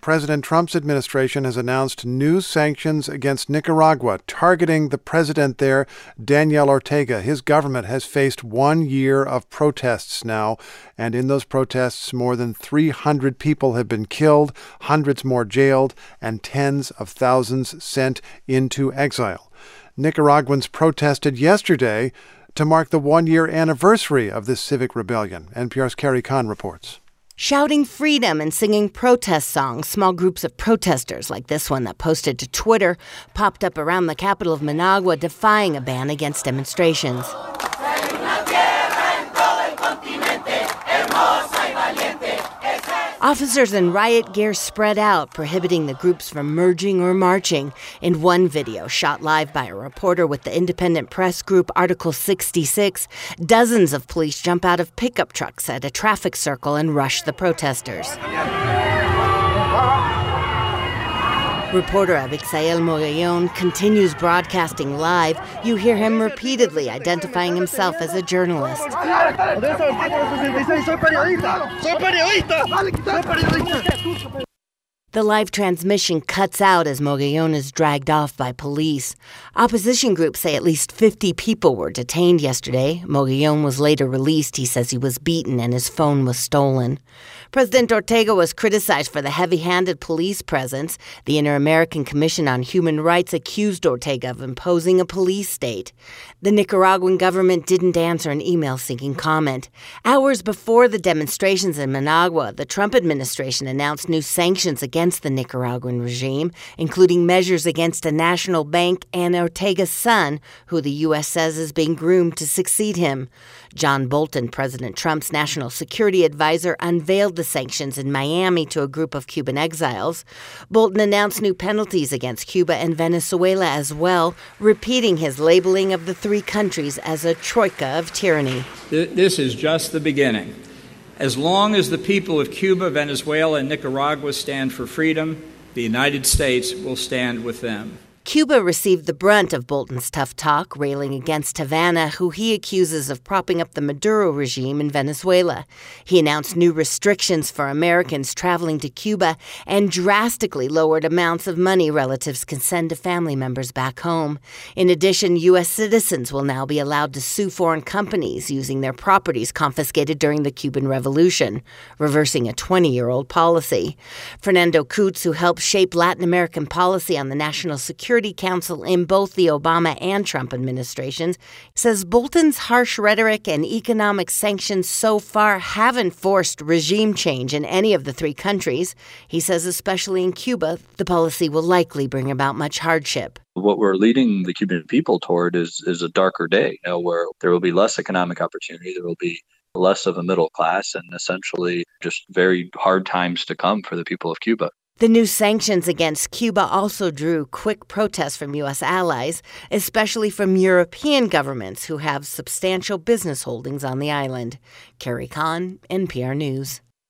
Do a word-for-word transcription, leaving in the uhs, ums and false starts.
President Trump's administration has announced new sanctions against Nicaragua, targeting the president there, Daniel Ortega. His government has faced one year of protests now, and in those protests, more than three hundred people have been killed, hundreds more jailed, and tens of thousands sent into exile. Nicaraguans protested yesterday to mark the one-year anniversary of this civic rebellion. N P R's Carrie Kahn reports. Shouting freedom and singing protest songs, small groups of protesters like this one that posted to Twitter popped up around the capital of Managua, defying a ban against demonstrations. Officers in riot gear spread out, prohibiting the groups from merging or marching. In one video, shot live by a reporter with the independent press group Article sixty-six, dozens of police jump out of pickup trucks at a traffic circle and rush the protesters. Reporter Abixael Mogollon continues broadcasting live. You hear him repeatedly identifying himself as a journalist. The live transmission cuts out as Mogollon is dragged off by police. Opposition groups say at least fifty people were detained yesterday. Mogollon was later released. He says he was beaten and his phone was stolen. President Ortega was criticized for the heavy-handed police presence. The Inter-American Commission on Human Rights accused Ortega of imposing a police state. The Nicaraguan government didn't answer an email seeking comment. Hours before the demonstrations in Managua, the Trump administration announced new sanctions against the Nicaraguan regime, including measures against a national bank and Ortega's son, who the U S says is being groomed to succeed him. John Bolton, President Trump's national security advisor, unveiled the sanctions in Miami to a group of Cuban exiles. Bolton announced new penalties against Cuba and Venezuela as well, repeating his labeling of the three countries as a troika of tyranny. This is just the beginning. As long as the people of Cuba, Venezuela, and Nicaragua stand for freedom, the United States will stand with them. Cuba received the brunt of Bolton's tough talk, railing against Havana, who he accuses of propping up the Maduro regime in Venezuela. He announced new restrictions for Americans traveling to Cuba and drastically lowered amounts of money relatives can send to family members back home. In addition, U S citizens will now be allowed to sue foreign companies using their properties confiscated during the Cuban Revolution, reversing a twenty-year-old policy. Fernando Coots, who helped shape Latin American policy on the National Security Council in both the Obama and Trump administrations, says Bolton's harsh rhetoric and economic sanctions so far haven't forced regime change in any of the three countries. He says especially in Cuba, the policy will likely bring about much hardship. What we're leading the Cuban people toward is, is a darker day, you know, where there will be less economic opportunity, there will be less of a middle class, and essentially just very hard times to come for the people of Cuba. The new sanctions against Cuba also drew quick protests from U S allies, especially from European governments who have substantial business holdings on the island. Carrie Kahn, N P R News.